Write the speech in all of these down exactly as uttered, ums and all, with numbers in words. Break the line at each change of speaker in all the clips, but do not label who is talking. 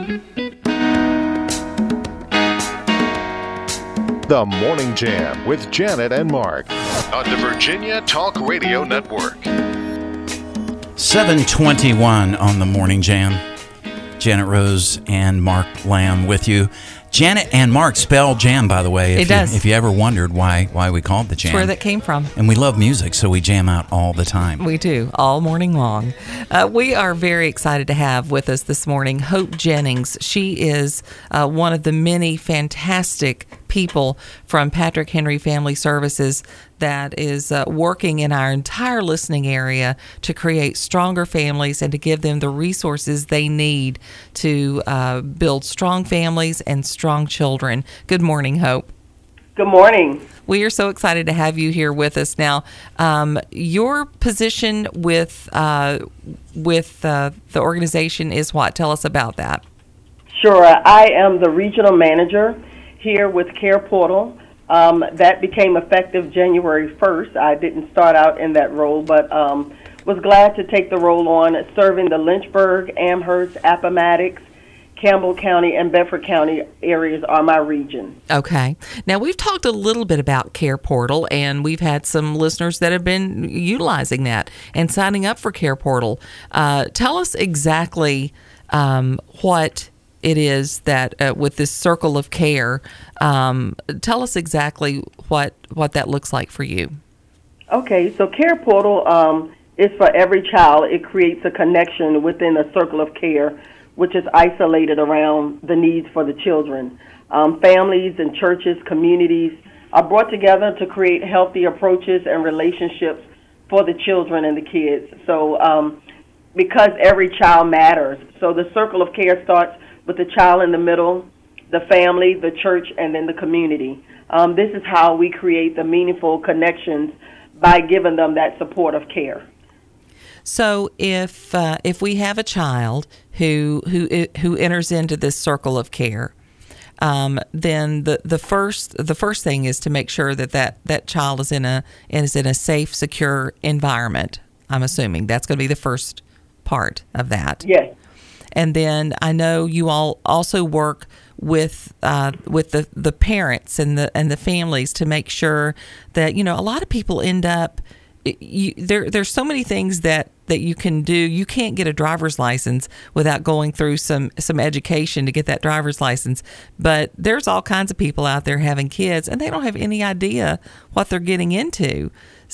The Morning Jam with Janet and Mark on the Virginia Talk Radio Network.
seven twenty-one on the Morning Jam. Janet Rose and Mark Lamb with you. Janet and Mark spell jam, by the way. If
it does.
You, if you ever wondered why why we called the jam.
That's where that came from.
And we love music, so we jam out all the time.
We do, all morning long. Uh, we are very excited to have with us this morning Hope Jennings. She is uh, one of the many fantastic people from Patrick Henry Family Services that is uh, working in our entire listening area to create stronger families and to give them the resources they need to uh, build strong families and strong children. Good morning, Hope.
Good morning.
We are so excited to have you here with us now. Um, your position with uh, with uh, the organization is what? Tell us about that.
Sure. I am the regional manager here with Care Portal. Um, that became effective January first. I didn't start out in that role, but um, was glad to take the role on serving the Lynchburg, Amherst, Appomattox, Campbell County, and Bedford County areas are my region.
Okay. Now, we've talked a little bit about Care Portal, and we've had some listeners that have been utilizing that and signing up for Care Portal. Uh, tell us exactly um, what it is that uh, with this circle of care, um, tell us exactly what what that looks like for you.
Okay, so Care Portal um, is for every child. It creates a connection within a circle of care, which is isolated around the needs for the children. Um, families and churches, communities are brought together to create healthy approaches and relationships for the children and the kids. So um, because every child matters, so the circle of care starts with the child in the middle, the family, the church, and then the community. Um, this is how we create the meaningful connections by giving them that supportive care.
So if uh, if we have a child who who who enters into this circle of care, um, then the, the first the first thing is to make sure that, that that child is in a is in a safe, secure environment. I'm assuming that's going to be the first part of that.
Yes.
And then I know you all also work with uh, with the, the parents and the and the families to make sure that, you know, a lot of people end up you, there. There's so many things that, that you can do. You can't get a driver's license without going through some some education to get that driver's license. But there's all kinds of people out there having kids, and they don't have any idea what they're getting into.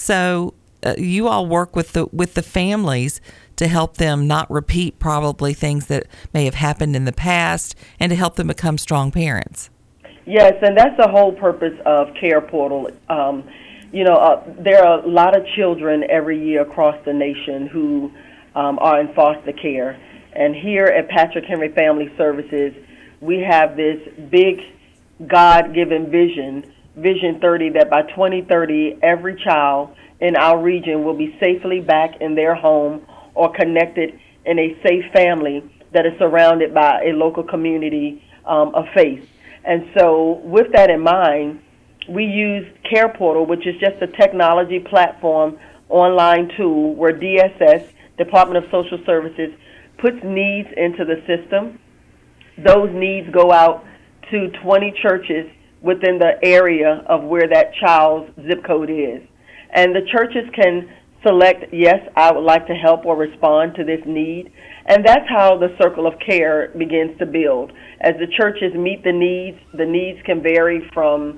So uh, you all work with the with the families to help them not repeat probably things that may have happened in the past, and to help them become strong parents.
Yes, and that's the whole purpose of Care Portal. Um, you know, uh, there are a lot of children every year across the nation who um, are in foster care. And here at Patrick Henry Family Services, we have this big God-given vision, Vision thirty, that by twenty thirty, every child in our region will be safely back in their home or connected in a safe family that is surrounded by a local community um, of faith. And so with that in mind, we use Care Portal, which is just a technology platform, online tool where D S S, Department of Social Services, puts needs into the system. Those needs go out to twenty churches within the area of where that child's zip code is. And the churches can select, yes, I would like to help or respond to this need. And that's how the circle of care begins to build. As the churches meet the needs, the needs can vary from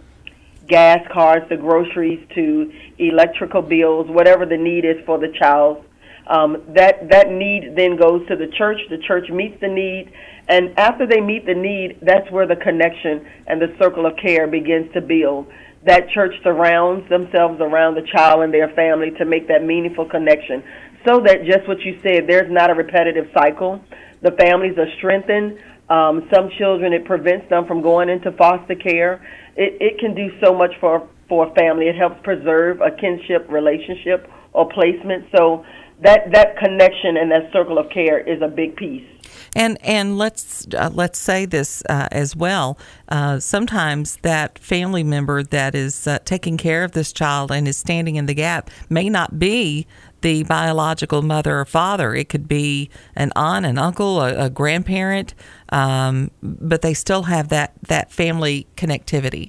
gas cards to groceries to electrical bills, whatever the need is for the child. Um, that, that need then goes to the church. The church meets the need. And after they meet the need, that's where the connection and the circle of care begins to build. That church surrounds themselves around the child and their family to make that meaningful connection, so that just what you said, there's not a repetitive cycle. The families are strengthened. Um, some children, it prevents them from going into foster care. It, it can do so much for, for a family. It helps preserve a kinship relationship or placement. So that, that connection and that circle of care is a big piece.
And and let's uh, let's say this uh, as well. Uh, sometimes that family member that is uh, taking care of this child and is standing in the gap may not be the biological mother or father. It could be an aunt, an uncle, a, a grandparent, um, but they still have that, that family connectivity.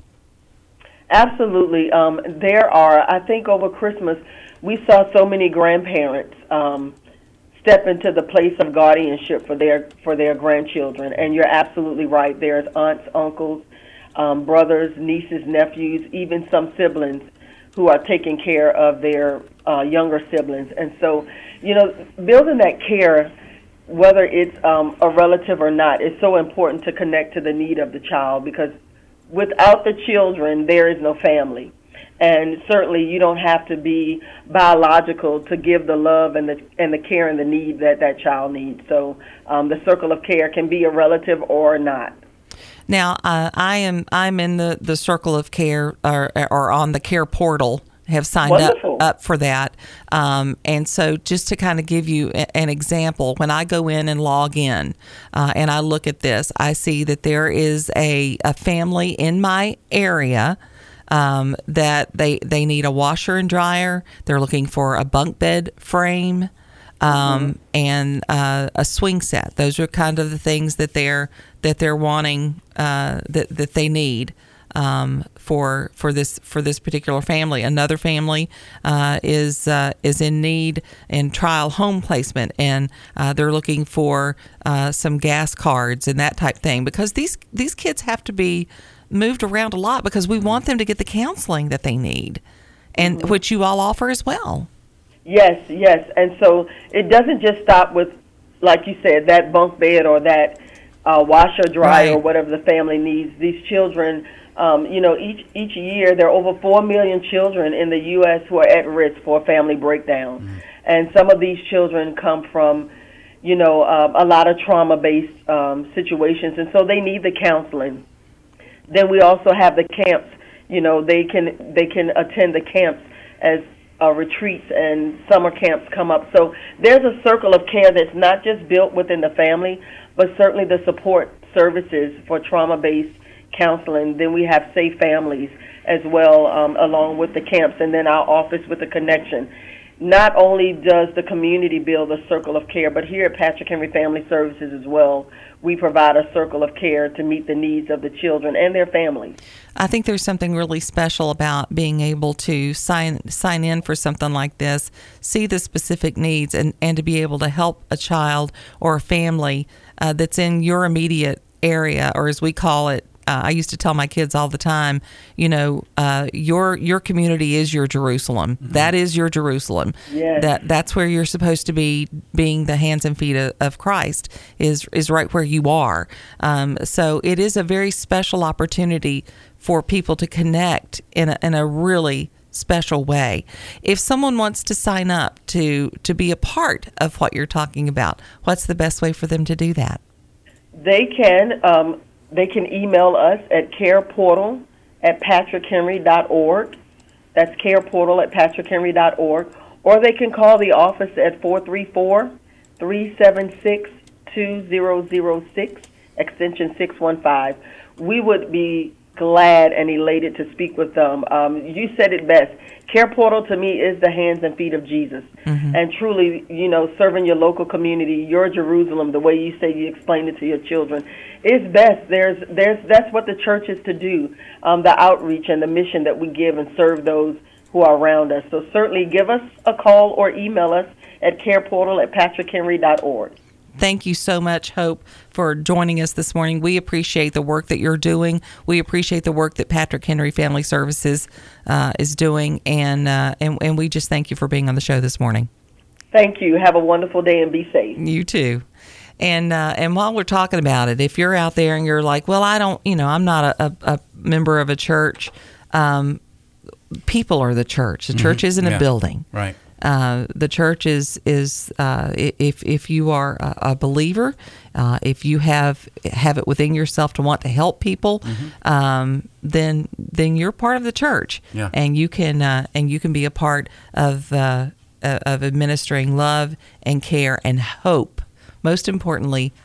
Absolutely. Um, there are, I think over Christmas, we saw so many grandparents um, step into the place of guardianship for their for their grandchildren. And you're absolutely right. There's aunts, uncles, um, brothers, nieces, nephews, even some siblings who are taking care of their uh, younger siblings. And so, you know, building that care, whether it's um, a relative or not, is so important to connect to the need of the child, because without the children, there is no family. And certainly you don't have to be biological to give the love and the and the care and the need that that child needs. So um, the circle of care can be a relative or not.
Now, uh, I am I'm in the, the circle of care, or, or on the care portal, have signed up, up for that. Um, and so just to kind of give you a, an example, when I go in and log in uh, and I look at this, I see that there is a, a family in my area um, that they, they need a washer and dryer. They're looking for a bunk bed frame um, mm-hmm. and uh, a swing set. Those are kind of the things that they're that they're wanting uh, that that they need. Um, for for this for this particular family. Another family uh, is uh, is in need in trial home placement, and uh, they're looking for uh, some gas cards and that type thing, because these these kids have to be moved around a lot, because we want them to get the counseling that they need, and mm-hmm. which you all offer as well.
Yes, yes, and so it doesn't just stop with, like you said, that bunk bed or that uh, washer dryer
right.
or whatever the family needs. These children. Um, you know, each each year there are over four million children in the U S who are at risk for a family breakdown. Mm-hmm. And some of these children come from, you know, uh, a lot of trauma-based um, situations, and so they need the counseling. Then we also have the camps. You know, they can they can attend the camps as uh, retreats, and summer camps come up. So there's a circle of care that's not just built within the family, but certainly the support services for trauma-based counseling. Then we have Safe Families as well, um, along with the camps, and then our office with the connection. Not only does the community build a circle of care, but here at Patrick Henry Family Services as well, we provide a circle of care to meet the needs of the children and their families.
I think there's something really special about being able to sign sign in for something like this, see the specific needs, and, and to be able to help a child or a family uh, that's in your immediate area, or as we call it, Uh, I used to tell my kids all the time, you know, uh, your your community is your Jerusalem. Mm-hmm. That is your Jerusalem.
Yes.
That that's where you're supposed to be, being the hands and feet of, of Christ, is is right where you are. Um, so it is a very special opportunity for people to connect in a, in a really special way. If someone wants to sign up to to be a part of what you're talking about, what's the best way for them to do that?
They can. Um, They can email us at careportal at patrick henry dot org. That's careportal at patrick henry dot org. Or they can call the office at four three four, three seven six, two zero zero six, extension six one five. We would be glad and elated to speak with them. Um, you said it best. Care Portal to me is the hands and feet of Jesus. Mm-hmm. And truly, you know, serving your local community, your Jerusalem, the way you say you explain it to your children, is best. There's, there's, that's what the church is to do, um, the outreach and the mission that we give and serve those who are around us. So certainly give us a call or email us at careportal at patrick henry dot org.
Thank you so much, Hope, for joining us this morning. We appreciate the work that you're doing. We appreciate the work that Patrick Henry Family Services uh, is doing, and, uh, and and we just thank you for being on the show this morning.
Thank you. Have a wonderful day and be safe.
You too. And uh, and while we're talking about it, if you're out there and you're like, well, I don't, you know, I'm not a, a, a member of a church. Um, people are the church. The church mm-hmm. isn't
yeah.
a building.
Right.
Uh, the church is is uh, if if you are a, a believer, uh, if you have have it within yourself to want to help people, mm-hmm. um, then then you're part of the church,
yeah.
and you can uh, and you can be a part of uh, of administering love and care and hope. Most importantly,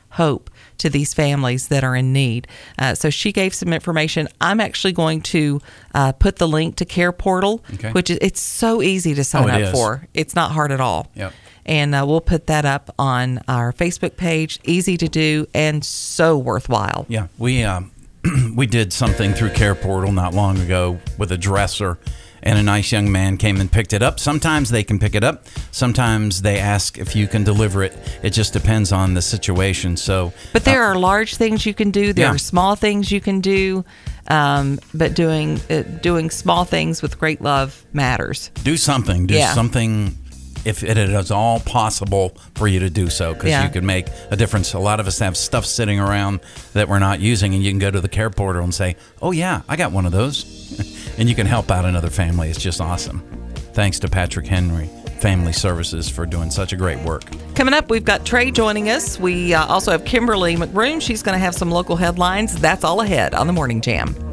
hope to these families that are in need. Uh, so she gave some information. I'm actually going to uh, put the link to Care Portal,
okay.
which is it's so easy to sign
oh,
up
is.
for. It's not hard at all.
Yep.
And uh, we'll put that up on our Facebook page. Easy to do and so worthwhile.
Yeah, we um, we did something through Care Portal not long ago with a dresser, and a nice young man came and picked it up. Sometimes they can pick it up. Sometimes they ask if you can deliver it. It just depends on the situation. So,
but there
uh,
are large things you can do. There
yeah.
are small things you can do. Um, but doing uh, doing small things with great love matters.
Do something. Do
yeah.
something. If it is all possible for you to do so, because
yeah.
you could make a difference. A lot of us have stuff sitting around that we're not using, and you can go to the Care Portal and say, oh, yeah, I got one of those. And you can help out another family. It's just awesome. Thanks to Patrick Henry Family Services for doing such a great work.
Coming up, we've got Trey joining us. We uh, also have Kimberly McBroom. She's going to have some local headlines. That's all ahead on The Morning Jam.